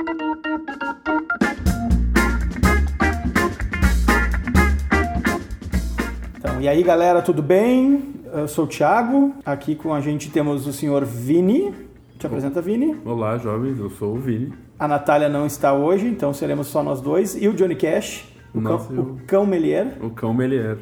Então, e aí galera, tudo bem? Eu sou o Thiago, aqui com a gente temos o senhor Vini. Te apresenta, Vini. Olá, jovens, eu sou o Vini. A Natália não está hoje, então seremos só nós dois. E o Johnny Cash, o Cão Melier. O Cão Melier.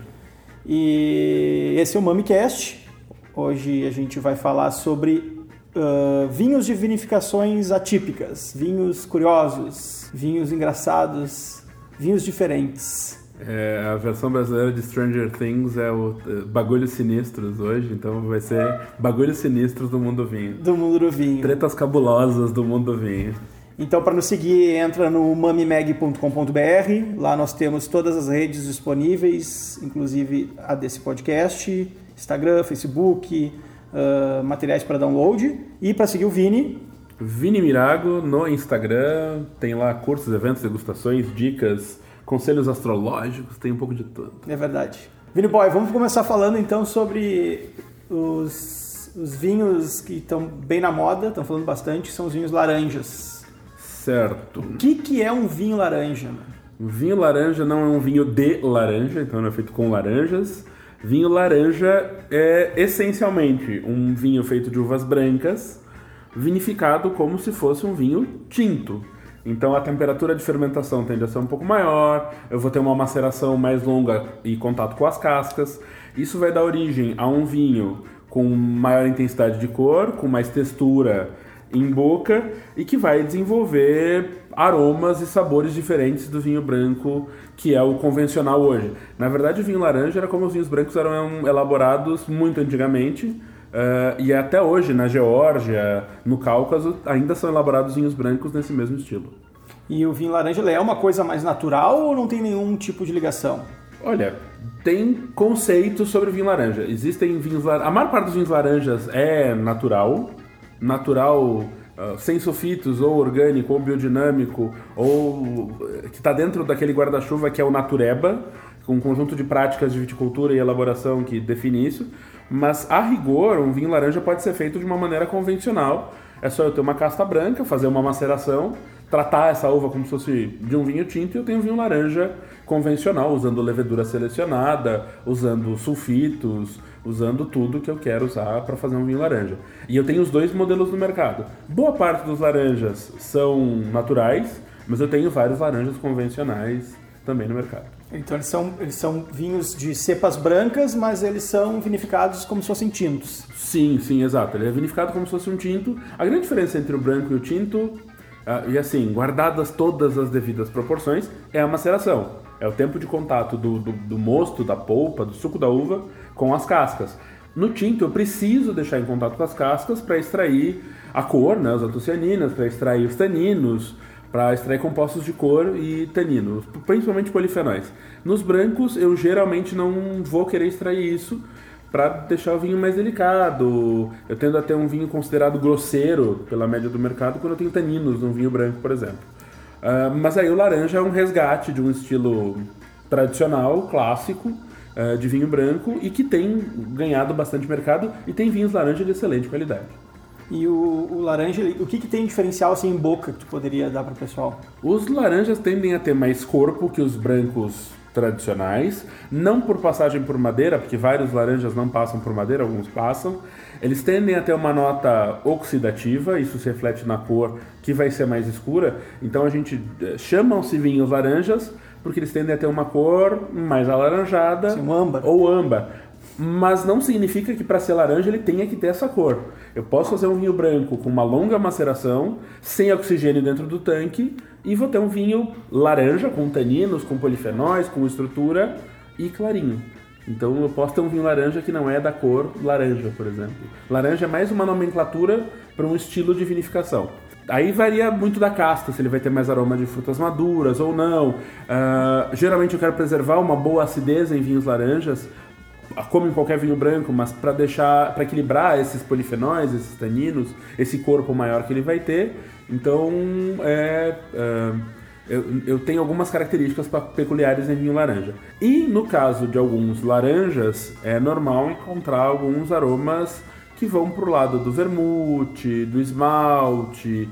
E esse é o MamiCast. Hoje a gente vai falar sobre vinhos de vinificações atípicas, vinhos curiosos, vinhos engraçados, vinhos diferentes. A versão brasileira de Stranger Things é o Bagulhos Sinistros hoje, então vai ser Bagulhos Sinistros do Mundo do Vinho. Do Mundo do Vinho. Tretas cabulosas do Mundo do Vinho. Então, para nos seguir, entra no mamimag.com.br. Lá nós temos todas as redes disponíveis, inclusive a desse podcast, Instagram, Facebook, materiais para download. E para seguir o Vini... Vini Mirago no Instagram, tem lá cursos, eventos, degustações, dicas, conselhos astrológicos, tem um pouco de tudo. É verdade. Vini Boy, vamos começar falando então sobre os vinhos que estão bem na moda, estão falando bastante, são os vinhos laranjas. Certo. O que é um vinho laranja? O vinho laranja não é um vinho de laranja, então não é feito com laranjas. Vinho laranja é essencialmente um vinho feito de uvas brancas, vinificado como se fosse um vinho tinto. Então a temperatura de fermentação tende a ser um pouco maior, eu vou ter uma maceração mais longa e contato com as cascas. Isso vai dar origem a um vinho com maior intensidade de cor, com mais textura em boca e que vai desenvolver aromas e sabores diferentes do vinho branco, que é o convencional hoje. Na verdade, o vinho laranja era como os vinhos brancos eram elaborados muito antigamente, e até hoje, na Geórgia, no Cáucaso, ainda são elaborados vinhos brancos nesse mesmo estilo. E o vinho laranja ele é uma coisa mais natural ou não tem nenhum tipo de ligação? Olha, tem conceitos sobre vinho laranja. Existem vinhos laranjas... A maior parte dos vinhos laranjas é natural, sem sulfitos, ou orgânico, ou biodinâmico, ou que está dentro daquele guarda-chuva que é o Natureba, com um conjunto de práticas de viticultura e elaboração que define isso. Mas, a rigor, um vinho laranja pode ser feito de uma maneira convencional. É só eu ter uma casta branca, fazer uma maceração, tratar essa uva como se fosse de um vinho tinto, e eu tenho um vinho laranja convencional, usando levedura selecionada, usando sulfitos, usando tudo que eu quero usar para fazer um vinho laranja. E eu tenho os dois modelos no mercado. Boa parte dos laranjas são naturais, mas eu tenho vários laranjas convencionais também no mercado. Então eles são vinhos de cepas brancas, mas eles são vinificados como se fossem tintos. Sim, exato. Ele é vinificado como se fosse um tinto. A grande diferença entre o branco e o tinto, e assim, guardadas todas as devidas proporções, é a maceração. É o tempo de contato do mosto, da polpa, do suco da uva com as cascas. No tinto eu preciso deixar em contato com as cascas para extrair a cor, né, as antocianinas, para extrair os taninos, para extrair compostos de cor e taninos, principalmente polifenóis. Nos brancos eu geralmente não vou querer extrair isso para deixar o vinho mais delicado. Eu tendo a ter um vinho considerado grosseiro pela média do mercado quando eu tenho taninos num vinho branco, por exemplo. Mas aí o laranja é um resgate de um estilo tradicional, clássico, de vinho branco e que tem ganhado bastante mercado e tem vinhos laranja de excelente qualidade. E o laranja, o que tem diferencial assim em boca que tu poderia dar para o pessoal? Os laranjas tendem a ter mais corpo que os brancos tradicionais, não por passagem por madeira, porque vários laranjas não passam por madeira, alguns passam. Eles tendem a ter uma nota oxidativa, isso se reflete na cor, que vai ser mais escura. Então a gente chamam-se vinhos laranjas, porque eles tendem a ter uma cor mais alaranjada, um âmbar. Ou âmbar. Mas não significa que para ser laranja ele tenha que ter essa cor. Eu posso fazer um vinho branco com uma longa maceração, sem oxigênio dentro do tanque, e vou ter um vinho laranja, com taninos, com polifenóis, com estrutura e clarinho. Então eu posso ter um vinho laranja que não é da cor laranja, por exemplo. Laranja é mais uma nomenclatura para um estilo de vinificação. Aí varia muito da casta, se ele vai ter mais aroma de frutas maduras ou não. Geralmente eu quero preservar uma boa acidez em vinhos laranjas, como em qualquer vinho branco, mas para equilibrar esses polifenóis, esses taninos, esse corpo maior que ele vai ter. Então eu tenho algumas características peculiares em vinho laranja. E no caso de alguns laranjas, é normal encontrar alguns aromas que vão pro lado do vermute, do esmalte,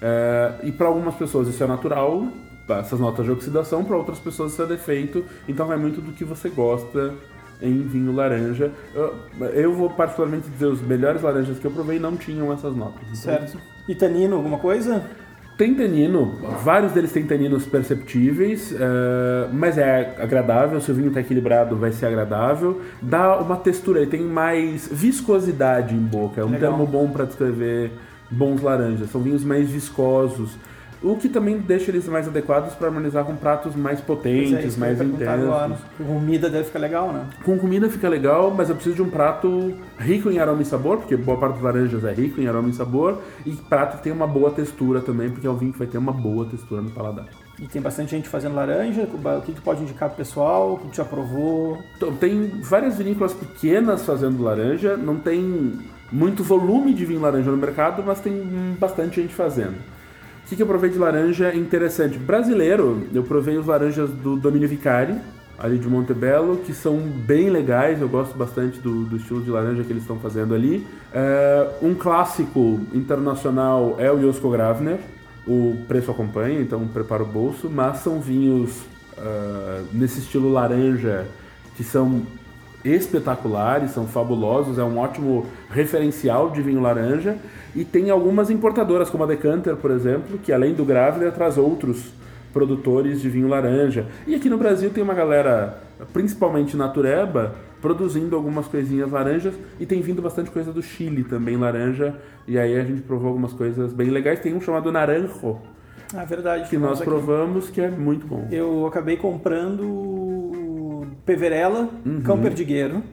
E para algumas pessoas isso é natural, essas notas de oxidação, para outras pessoas isso é defeito, então vai muito do que você gosta em vinho laranja. Eu vou particularmente dizer, os melhores laranjas que eu provei não tinham essas notas. Então, certo. E tanino, alguma coisa? Tem tanino, vários deles têm taninos perceptíveis, mas é agradável, se o vinho está equilibrado vai ser agradável. Dá uma textura, ele tem mais viscosidade em boca, é um Legal. termo bom para descrever bons laranjas, são vinhos mais viscosos. O que também deixa eles mais adequados para harmonizar com pratos mais potentes, mais intensos. Com comida deve ficar legal, né? Com comida fica legal, mas eu preciso de um prato rico em aroma e sabor, porque boa parte das laranjas é rico em aroma e sabor, e prato que tem uma boa textura também, porque é um vinho que vai ter uma boa textura no paladar. E tem bastante gente fazendo laranja, o que tu pode indicar pro pessoal, o que tu já provou? Então, tem várias vinícolas pequenas fazendo laranja, não tem muito volume de vinho laranja no mercado, mas tem bastante gente fazendo. O que eu provei de laranja interessante? Brasileiro, eu provei os laranjas do Domínio Vicari, ali de Montebello, que são bem legais, eu gosto bastante do estilo de laranja que eles estão fazendo ali. Um clássico internacional é o Josko Gravner, o preço acompanha, então prepara o bolso, mas são vinhos nesse estilo laranja que são espetaculares, são fabulosos, é um ótimo referencial de vinho laranja, e tem algumas importadoras, como a Decanter, por exemplo, que além do Gravner traz outros produtores de vinho laranja. E aqui no Brasil tem uma galera, principalmente natureba, produzindo algumas coisinhas laranjas, e tem vindo bastante coisa do Chile também laranja, e aí a gente provou algumas coisas bem legais. Tem um chamado Naranjo, Verdade. que nós provamos, que é muito bom. Eu acabei comprando Peverella, Cão Perdigueiro.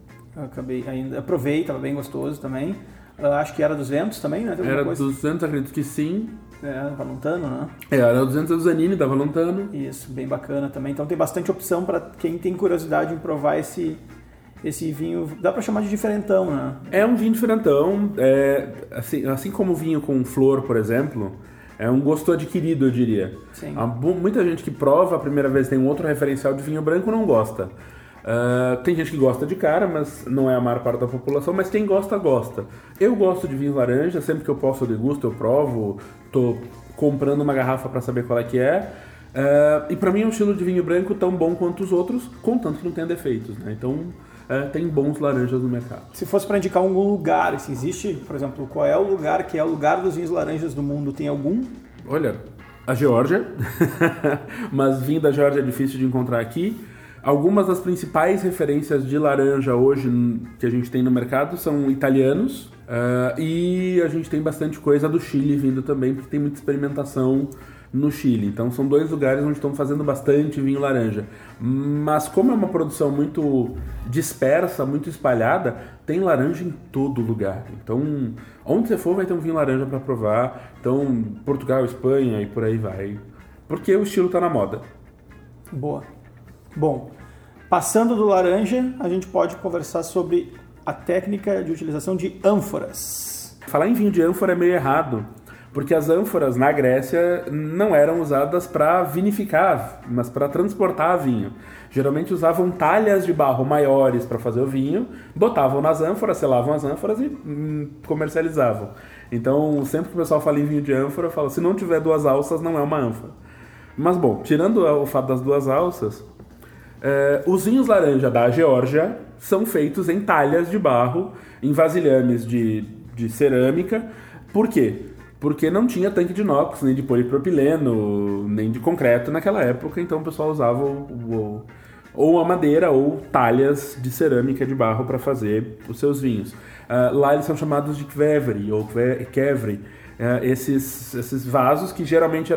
Aprovei, estava bem gostoso também. Acho que era 200 também, né? Era 200, acredito que sim. Valontano, né? Era 200 do Zanini, da Valontano. Isso, bem bacana também. Então tem bastante opção para quem tem curiosidade em provar esse vinho. Dá para chamar de diferentão, né? É um vinho diferentão. Assim como o vinho com flor, por exemplo, é um gosto adquirido, eu diria. Sim. Muita gente que prova a primeira vez tem um outro referencial de vinho branco não gosta. Tem gente que gosta de cara, mas não é a maior parte da população, mas quem gosta, gosta. Eu gosto de vinho laranja, sempre que eu posso eu degusto, eu provo, tô comprando uma garrafa para saber qual é que é. E para mim é um estilo de vinho branco tão bom quanto os outros, contanto que não tenha defeitos, né? Então tem bons laranjas no mercado. Se fosse para indicar algum lugar, se existe, por exemplo, qual é o lugar que é o lugar dos vinhos laranjas do mundo, tem algum? Olha, a Geórgia, mas vinho da Geórgia é difícil de encontrar aqui. Algumas das principais referências de laranja hoje que a gente tem no mercado são italianos, e a gente tem bastante coisa do Chile vindo também, porque tem muita experimentação no Chile. Então são dois lugares onde estão fazendo bastante vinho laranja. Mas como é uma produção muito dispersa, muito espalhada, tem laranja em todo lugar. Então onde você for vai ter um vinho laranja para provar. Então Portugal, Espanha e por aí vai. Porque o estilo está na moda. Boa. Bom, passando do laranja, a gente pode conversar sobre a técnica de utilização de ânforas. Falar em vinho de ânfora é meio errado, porque as ânforas na Grécia não eram usadas para vinificar, mas para transportar vinho. Geralmente usavam talhas de barro maiores para fazer o vinho, botavam nas ânforas, selavam as ânforas e comercializavam. Então, sempre que o pessoal fala em vinho de ânfora, fala, se não tiver duas alças, não é uma ânfora. Mas, bom, tirando o fato das duas alças, os vinhos laranja da Geórgia são feitos em talhas de barro, em vasilhames de cerâmica. Por quê? Porque não tinha tanque de inox, nem de polipropileno, nem de concreto naquela época, então o pessoal usava ou a madeira ou talhas de cerâmica de barro para fazer os seus vinhos. Lá eles são chamados de kvevri ou kevri, esses vasos que geralmente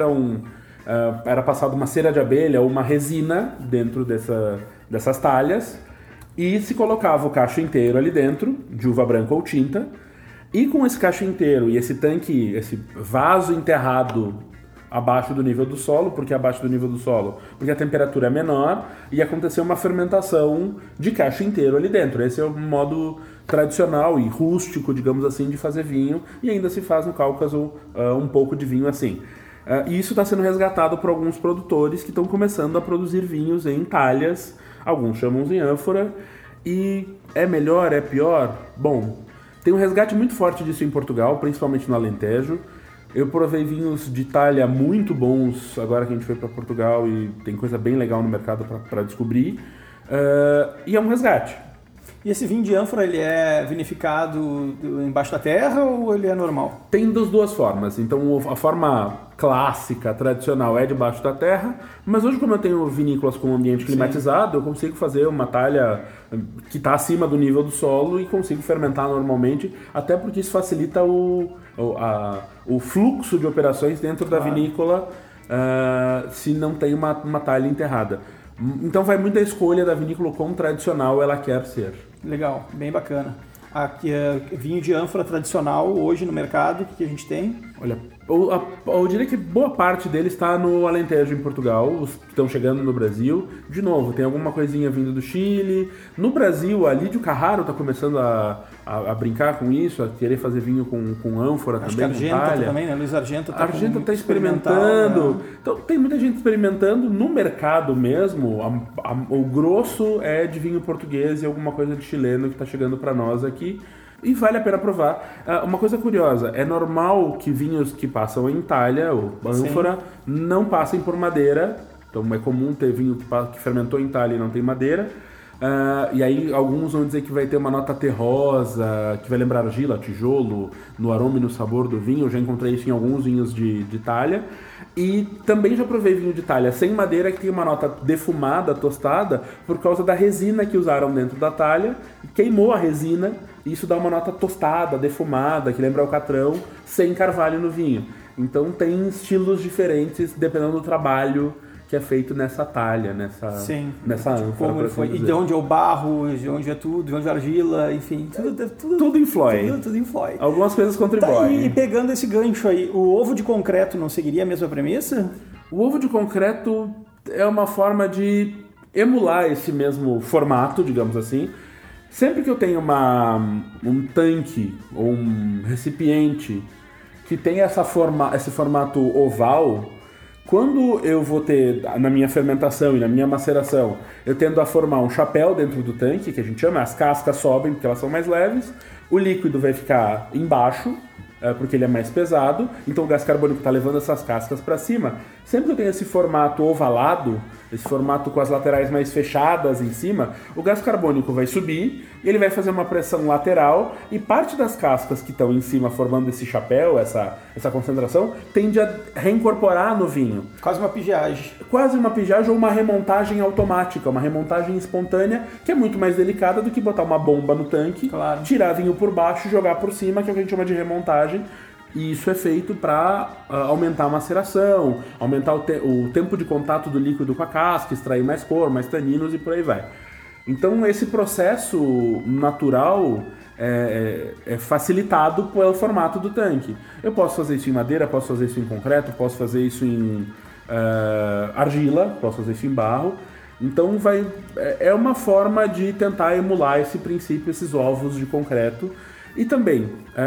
era passado uma cera de abelha ou uma resina dentro dessas talhas, e se colocava o cacho inteiro ali dentro, de uva branca ou tinta, e com esse cacho inteiro e esse tanque, esse vaso enterrado abaixo do nível do solo, porque abaixo do nível do solo, porque a temperatura é menor, e aconteceu uma fermentação de cacho inteiro ali dentro. Esse é o modo tradicional e rústico, digamos assim, de fazer vinho, e ainda se faz no Cáucaso um pouco de vinho assim. E isso está sendo resgatado por alguns produtores que estão começando a produzir vinhos em talhas, alguns chamam em ânfora, e é melhor, é pior? Bom, tem um resgate muito forte disso em Portugal, principalmente no Alentejo. Eu provei vinhos de Itália muito bons agora que a gente foi para Portugal e tem coisa bem legal no mercado para descobrir. E é um resgate. E esse vinho de ânfora, ele é vinificado embaixo da terra ou ele é normal? Tem das duas formas. Então, a forma clássica, tradicional, é debaixo da terra, mas hoje, como eu tenho vinícolas com ambiente climatizado, eu consigo fazer uma talha que está acima do nível do solo e consigo fermentar normalmente, até porque isso facilita o fluxo de operações dentro da vinícola se não tem uma talha enterrada. Então vai muita escolha da vinícola o quão tradicional ela quer ser. Legal, bem bacana. Aqui é vinho de ânfora tradicional hoje no mercado, o que a gente tem? Olha, eu diria que boa parte dele está no Alentejo, em Portugal, os que estão chegando no Brasil. De novo, tem alguma coisinha vindo do Chile. No Brasil, a Lídio Carraro está começando a brincar com isso, a querer fazer vinho com ânfora. Acho também, que com Argenta também, né? Luiz Argenta está está experimentando. Né? Então, tem muita gente experimentando. No mercado mesmo, o grosso é de vinho português e alguma coisa de chileno que está chegando para nós aqui. E vale a pena provar. Uma coisa curiosa, é normal que vinhos que passam em talha, ou ânfora, não passem por madeira. Então é comum ter vinho que fermentou em talha e não tem madeira. E aí alguns vão dizer que vai ter uma nota terrosa, que vai lembrar argila, tijolo, no aroma e no sabor do vinho. Eu já encontrei isso em alguns vinhos de talha. E também já provei vinho de talha sem madeira que tem uma nota defumada, tostada, por causa da resina que usaram dentro da talha. Queimou a resina e isso dá uma nota tostada, defumada, que lembra alcatrão, sem carvalho no vinho. Então tem estilos diferentes dependendo do trabalho que é feito nessa talha, nessa ânfora. Como ele foi, e de onde é o barro, de onde é tudo, de onde é a argila, enfim, tudo influi. Tudo influi. Algumas coisas contribuem. E pegando esse gancho aí, o ovo de concreto não seguiria a mesma premissa? O ovo de concreto é uma forma de emular esse mesmo formato, digamos assim. Sempre que eu tenho um tanque ou um recipiente que tem esse formato oval, quando eu vou ter, na minha fermentação e na minha maceração, eu tendo a formar um chapéu dentro do tanque, que a gente chama, as cascas sobem porque elas são mais leves, o líquido vai ficar embaixo, porque ele é mais pesado, então o gás carbônico está levando essas cascas para cima. Sempre que eu tenho esse formato ovalado, esse formato com as laterais mais fechadas em cima, o gás carbônico vai subir, e ele vai fazer uma pressão lateral, e parte das cascas que estão em cima formando esse chapéu, essa concentração, tende a reincorporar no vinho. Quase uma pigeagem. Quase uma pigeagem ou uma remontagem automática, uma remontagem espontânea, que é muito mais delicada do que botar uma bomba no tanque, tirar vinho por baixo e jogar por cima, que é o que a gente chama de remontagem. E isso é feito para aumentar a maceração, aumentar o tempo de contato do líquido com a casca, extrair mais cor, mais taninos e por aí vai. Então esse processo natural é facilitado pelo formato do tanque. Eu posso fazer isso em madeira, posso fazer isso em concreto, posso fazer isso em argila, posso fazer isso em barro. Então é uma forma de tentar emular esse princípio, esses ovos de concreto. E também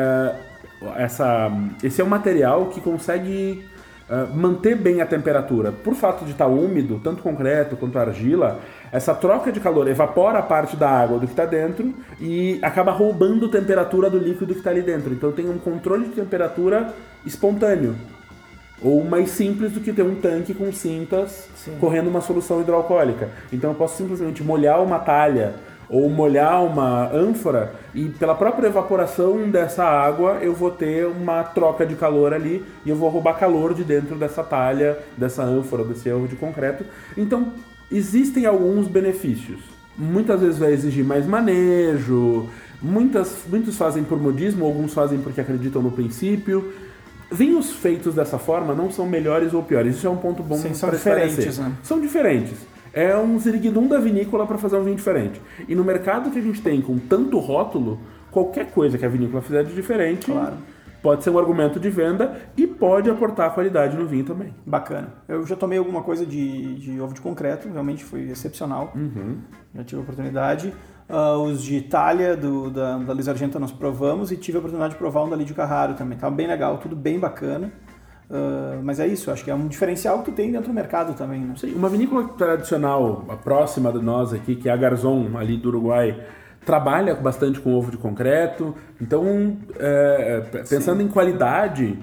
esse é um material que consegue manter bem a temperatura. Por fato de estar úmido, tanto concreto quanto argila, essa troca de calor evapora a parte da água do que está dentro e acaba roubando a temperatura do líquido que está ali dentro. Então tem um controle de temperatura espontâneo. Ou mais simples do que ter um tanque com cintas correndo uma solução hidroalcoólica. Então eu posso simplesmente molhar uma talha ou molhar uma ânfora e pela própria evaporação dessa água eu vou ter uma troca de calor ali e eu vou roubar calor de dentro dessa talha, dessa ânfora, desse ovo de concreto. Então existem alguns benefícios. Muitas vezes vai exigir mais manejo, muitos fazem por modismo, alguns fazem porque acreditam no princípio. Vinhos feitos dessa forma não são melhores ou piores, isso é um ponto bom para diferentes, né? São diferentes. É um ziriguidum da vinícola para fazer um vinho diferente. E no mercado que a gente tem com tanto rótulo, qualquer coisa que a vinícola fizer de diferente pode ser um argumento de venda e pode aportar qualidade no vinho também. Bacana. Eu já tomei alguma coisa de ovo de concreto, realmente foi excepcional. Já tive a oportunidade. Os de Itália, da Luiz Argenta, nós provamos e tive a oportunidade de provar um da Lídio Carraro também. Estava bem legal, tudo bem bacana. Mas é isso, acho que é um diferencial que tu tem dentro do mercado também, né? Sim, uma vinícola tradicional, a próxima de nós aqui, que é a Garzón, ali do Uruguai, trabalha bastante com ovo de concreto. Então, pensando em qualidade,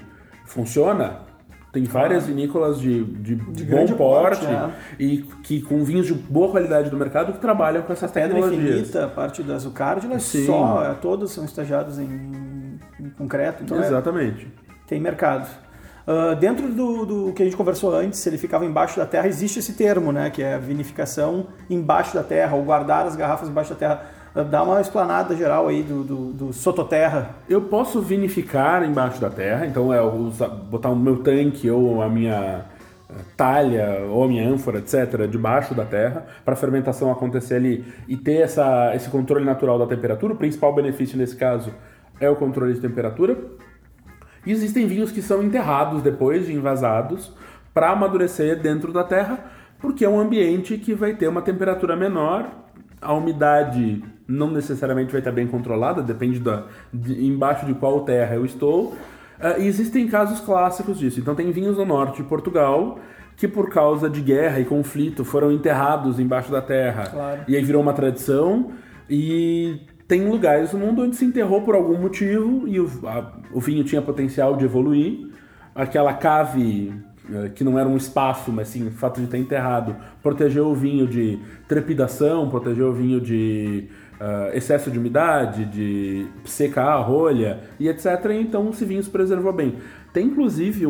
funciona. Tem várias vinícolas de bom porte e que com vinhos de boa qualidade do mercado que trabalham com essas tecnologias. Pedra Infinita, a parte das Zuccardi, todas são estagiadas em concreto. Então exatamente. Tem mercado. Dentro do que a gente conversou antes, se ele ficava embaixo da terra, existe esse termo, né, que é a vinificação embaixo da terra, ou guardar as garrafas embaixo da terra. Dá uma explanada geral aí do sototerra. Eu posso vinificar embaixo da terra, então botar o meu tanque ou a minha talha ou a minha ânfora, etc., debaixo da terra, para a fermentação acontecer ali e ter esse controle natural da temperatura. O principal benefício nesse caso é o controle de temperatura. E existem vinhos que são enterrados depois de envasados para amadurecer dentro da terra, porque é um ambiente que vai ter uma temperatura menor, a umidade não necessariamente vai estar bem controlada, depende embaixo de qual terra eu estou. E existem casos clássicos disso. Então tem vinhos no norte de Portugal que por causa de guerra e conflito foram enterrados embaixo da terra. Claro. E aí virou uma tradição. E tem lugares no mundo onde se enterrou por algum motivo e o vinho tinha potencial de evoluir. Aquela cave, que não era um espaço, mas sim o fato de estar enterrado, protegeu o vinho de trepidação, protegeu o vinho de excesso de umidade, de secar a rolha e etc. E então esse vinho se preservou bem. Tem inclusive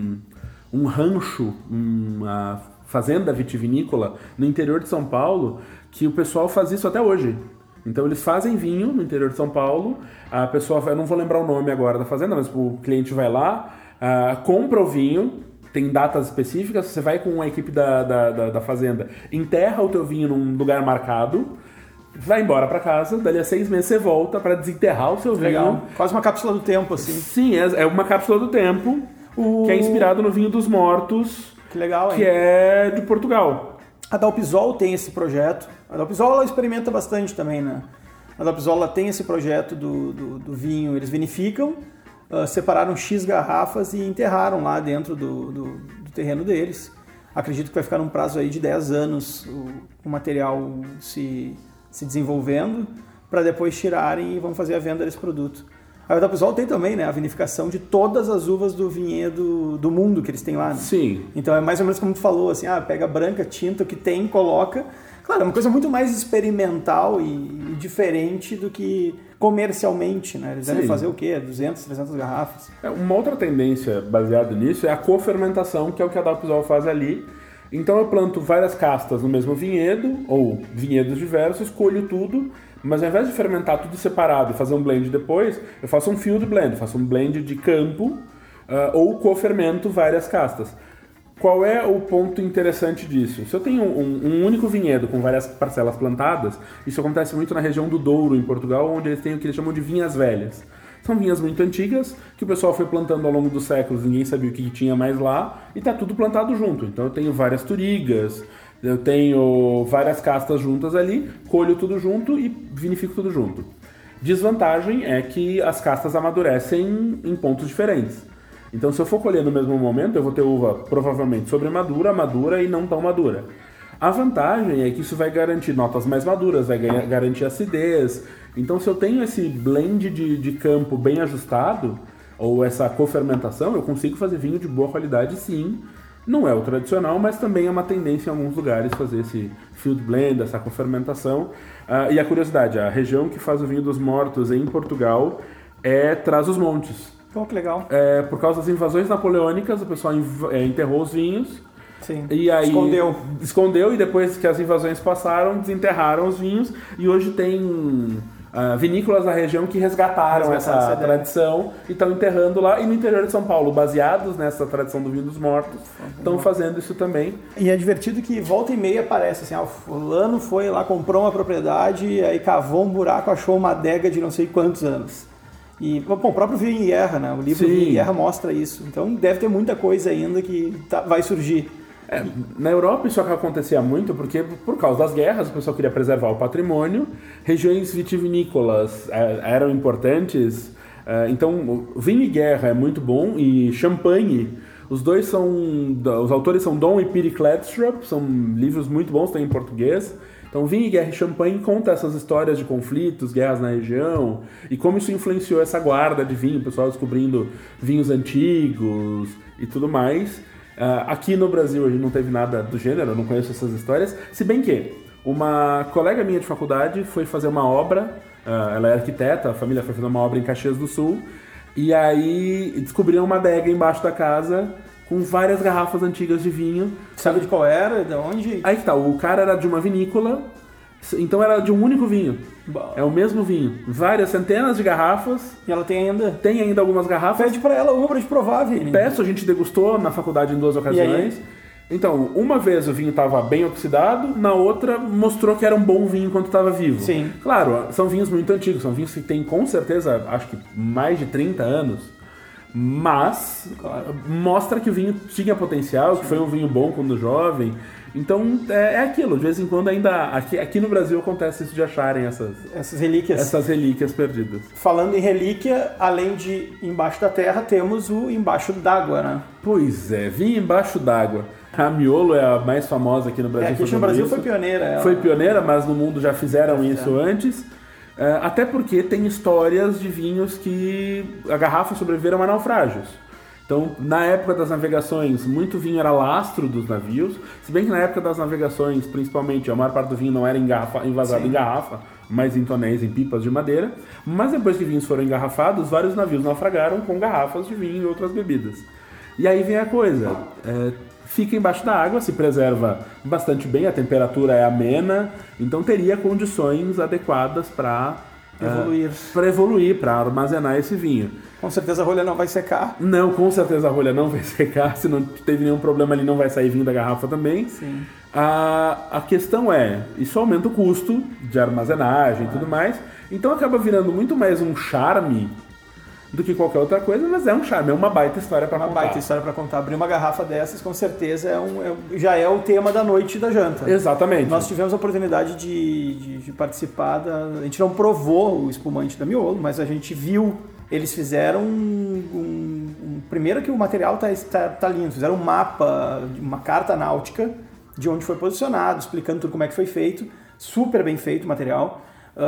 um rancho, uma fazenda vitivinícola no interior de São Paulo, que o pessoal faz isso até hoje. Então eles fazem vinho no interior de São Paulo, a pessoa, eu não vou lembrar o nome agora da fazenda, mas o cliente vai lá, compra o vinho, tem datas específicas, você vai com a equipe da fazenda, enterra o teu vinho num lugar marcado, vai embora para casa, dali a 6 meses você volta para desenterrar o seu vinho. Legal. Quase uma cápsula do tempo, assim. Sim, é uma cápsula do tempo, que é inspirado no vinho dos mortos, que legal, hein? Que é de Portugal. A Dalpisol tem esse projeto. A Dalpisol ela experimenta bastante também, né? A Dalpisol ela tem esse projeto do vinho, eles vinificam, separaram X garrafas e enterraram lá dentro do terreno deles. Acredito que vai ficar num prazo aí de 10 anos o material se desenvolvendo, para depois tirarem e vão fazer a venda desse produto. A Dalpisol tem também, né, a vinificação de todas as uvas do vinhedo do mundo que eles têm lá. Né? Sim. Então é mais ou menos como tu falou, assim, pega branca, tinta, o que tem, coloca. Claro, é uma coisa muito mais experimental e diferente do que comercialmente, né? Eles devem fazer o quê? 200, 300 garrafas. Uma outra tendência baseada nisso é a cofermentação, que é o que a Dalpisol faz ali. Então eu planto várias castas no mesmo vinhedo, ou vinhedos diversos, colho tudo, mas ao invés de fermentar tudo separado e fazer um blend depois, eu faço um field blend, faço um blend de campo, ou cofermento várias castas. Qual é o ponto interessante disso? Se eu tenho um único vinhedo com várias parcelas plantadas, isso acontece muito na região do Douro, em Portugal, onde eles têm o que eles chamam de vinhas velhas. São vinhas muito antigas, que o pessoal foi plantando ao longo dos séculos, ninguém sabia o que tinha mais lá, e está tudo plantado junto. Então eu tenho várias turigas, eu tenho várias castas juntas ali, colho tudo junto e vinifico tudo junto. Desvantagem é que as castas amadurecem em pontos diferentes. Então, se eu for colher no mesmo momento, eu vou ter uva provavelmente sobremadura, madura e não tão madura. A vantagem é que isso vai garantir notas mais maduras, vai garantir acidez. Então, se eu tenho esse blend de campo bem ajustado, ou essa cofermentação, eu consigo fazer vinho de boa qualidade, sim. Não é o tradicional, mas também é uma tendência em alguns lugares fazer esse field blend, essa cofermentação. E a curiosidade, a região que faz o vinho dos mortos em Portugal é Trás-os-Montes. Oh, que legal. Por causa das invasões napoleônicas, o pessoal enterrou os vinhos. Sim. E aí Escondeu e depois que as invasões passaram, desenterraram os vinhos. E hoje tem vinícolas na região que resgataram essa tradição e estão enterrando lá. E no interior de São Paulo, baseados nessa tradição do vinho dos mortos, estão fazendo isso também. E é divertido que volta e meia aparece assim, o fulano foi lá, comprou uma propriedade, aí cavou um buraco, achou uma adega de não sei quantos anos. E bom, o próprio Vinho em Guerra, né? O livro Vinho em Guerra mostra isso. Então deve ter muita coisa ainda que vai surgir. Na Europa isso acontecia muito porque, por causa das guerras, o pessoal queria preservar o patrimônio, regiões vitivinícolas eram importantes, então Vinho e Guerra é muito bom, e Champagne, os autores são Don e Piri Kletstrup, são livros muito bons, tem em português, Então, Vinho e Guerra e Champanhe conta essas histórias de conflitos, guerras na região, e como isso influenciou essa guarda de vinho, o pessoal descobrindo vinhos antigos e tudo mais. Aqui no Brasil a gente não teve nada do gênero, eu não conheço essas histórias, se bem que uma colega minha de faculdade foi fazer uma obra, ela é arquiteta, a família foi fazer uma obra em Caxias do Sul, e aí descobriram uma adega embaixo da casa com várias garrafas antigas de vinho. Sabe de qual era? De onde? Aí que tá, o cara era de uma vinícola, então era de um único vinho. Bom. É o mesmo vinho. Várias centenas de garrafas. E ela tem ainda? Tem ainda algumas garrafas. Pede pra ela uma pra gente provar, Vini. Peço, a gente degustou na faculdade em 2 ocasiões. Então, uma vez o vinho estava bem oxidado, na outra mostrou que era um bom vinho enquanto estava vivo. Sim. Claro, são vinhos muito antigos, são vinhos que têm com certeza, acho que mais de 30 anos. Mas mostra que o vinho tinha potencial, que foi um vinho bom quando jovem. Então é aquilo, de vez em quando ainda aqui no Brasil acontece isso de acharem essas relíquias. Essas relíquias perdidas. Falando em relíquia, além de embaixo da terra, temos o embaixo d'água, né? Pois é, vinho embaixo d'água. A Miolo é a mais famosa aqui no Brasil. Aqui no Brasil foi pioneira. Ela. Foi pioneira, mas no mundo já fizeram isso antes. Até porque tem histórias de vinhos que a garrafa sobreviveram a naufrágios. Então, na época das navegações, muito vinho era lastro dos navios. Se bem que na época das navegações, principalmente, a maior parte do vinho não era envasado em garrafa, mas em tonéis, em pipas de madeira. Mas depois que vinhos foram engarrafados, vários navios naufragaram com garrafas de vinho e outras bebidas. E aí vem a coisa, fica embaixo da água, se preserva bastante bem, a temperatura é amena, então teria condições adequadas para evoluir, para armazenar esse vinho. Com certeza a rolha não vai secar. Não, com certeza a rolha não vai secar, se não teve nenhum problema ali não vai sair vinho da garrafa também. Sim. A questão isso aumenta o custo de armazenagem e tudo mais, então acaba virando muito mais um charme do que qualquer outra coisa, mas é um charme, é uma baita história para contar. Uma baita história para contar. Abrir uma garrafa dessas, com certeza, já é o tema da noite da janta. Exatamente. Nós tivemos a oportunidade de participar a gente não provou o espumante da Miolo, mas a gente viu, eles fizeram primeiro que o material tá lindo, fizeram um mapa, uma carta náutica de onde foi posicionado, explicando tudo como é que foi feito, super bem feito o material.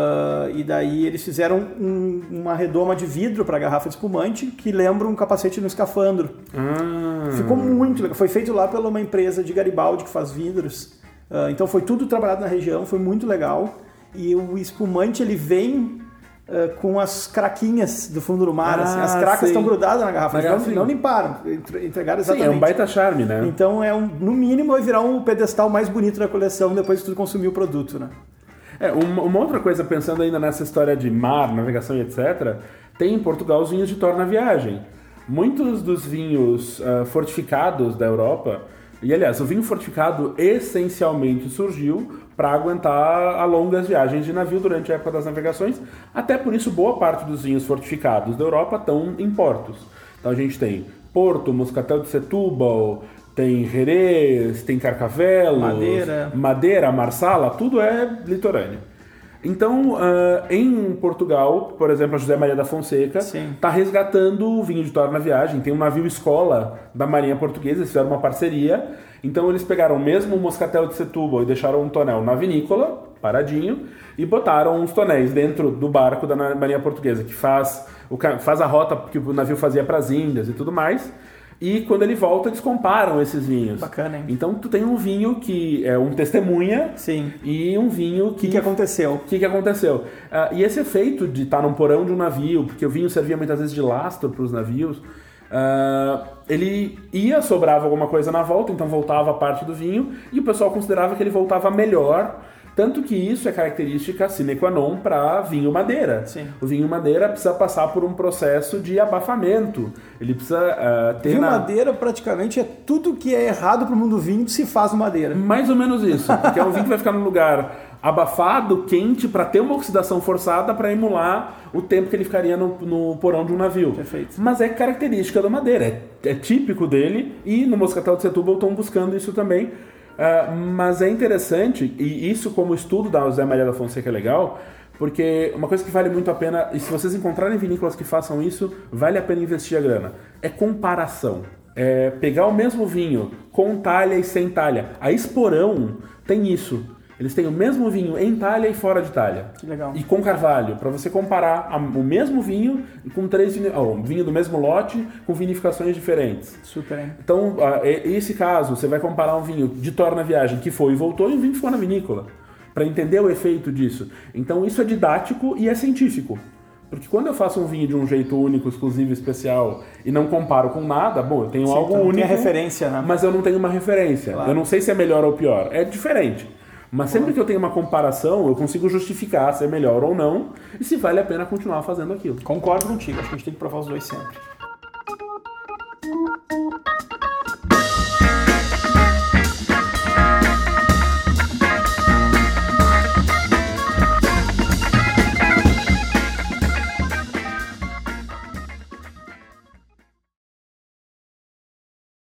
E daí eles fizeram uma redoma de vidro para a garrafa de espumante que lembra um capacete no escafandro. Ficou muito legal. Foi feito lá pela uma empresa de Garibaldi que faz vidros. Então foi tudo trabalhado na região, foi muito legal. E o espumante ele vem com as craquinhas do fundo do mar. Assim. As cracas estão grudadas na garrafa, não limparam, entregaram exatamente. Sim, é um baita charme, né? Então no mínimo vai virar um pedestal mais bonito da coleção depois que tu consumir o produto, né? Uma outra coisa, pensando ainda nessa história de mar, navegação e etc., tem em Portugal os vinhos de torna-viagem. Muitos dos vinhos fortificados da Europa, e aliás, o vinho fortificado essencialmente surgiu para aguentar longas viagens de navio durante a época das navegações, até por isso boa parte dos vinhos fortificados da Europa estão em portos. Então a gente tem Porto, Moscatel de Setúbal, tem Jerez, tem Carcavelos, Madeira, Marsala, tudo é litorâneo. Então, em Portugal, por exemplo, a José Maria da Fonseca está resgatando o vinho de torna-viagem. Tem um navio escola da Marinha Portuguesa, eles fizeram uma parceria. Então, eles pegaram mesmo o Moscatel de Setúbal e deixaram um tonel na vinícola, paradinho, e botaram uns tonéis dentro do barco da Marinha Portuguesa, que faz a rota que o navio fazia para as Índias e tudo mais. E quando ele volta, eles comparam esses vinhos. Bacana, hein? Então, tu tem um vinho que é um testemunha. Sim. E um vinho que... O que aconteceu? O que aconteceu? E esse efeito de estar num porão de um navio, porque o vinho servia muitas vezes de lastro para os navios, ele sobrava alguma coisa na volta, então voltava parte do vinho, e o pessoal considerava que ele voltava melhor. Tanto que isso é característica sine qua non para vinho madeira. Sim. O vinho madeira precisa passar por um processo de abafamento. Ele precisa ter... Vinho madeira praticamente é tudo que é errado para o mundo do vinho se faz no madeira. Mais ou menos isso. Porque é um vinho que vai ficar num lugar abafado, quente, para ter uma oxidação forçada para emular o tempo que ele ficaria no porão de um navio. Perfeito. Mas é característica da madeira. É típico dele, e no Moscatel de Setúbal estão buscando isso também. Mas é interessante, e isso como estudo da José Maria da Fonseca é legal, porque uma coisa que vale muito a pena, e se vocês encontrarem vinícolas que façam isso, vale a pena investir a grana, é comparação. Pegar o mesmo vinho com talha e sem talha. A Esporão tem isso. Eles têm o mesmo vinho em talha e fora de talha. Que legal. E com carvalho, para você comparar o mesmo vinho com vinho do mesmo lote com vinificações diferentes. Super, hein? Então, esse caso, você vai comparar um vinho de Torna Viagem que foi e voltou e um vinho que ficou na vinícola, para entender o efeito disso. Então, isso é didático e é científico. Porque quando eu faço um vinho de um jeito único, exclusivo, especial e não comparo com nada, bom, eu tenho algo único. Tem a referência, né? Mas eu não tenho uma referência. Claro. Eu não sei se é melhor ou pior. É diferente. Mas sempre que eu tenho uma comparação, eu consigo justificar se é melhor ou não e se vale a pena continuar fazendo aquilo. Concordo contigo. Acho que a gente tem que provar os dois sempre.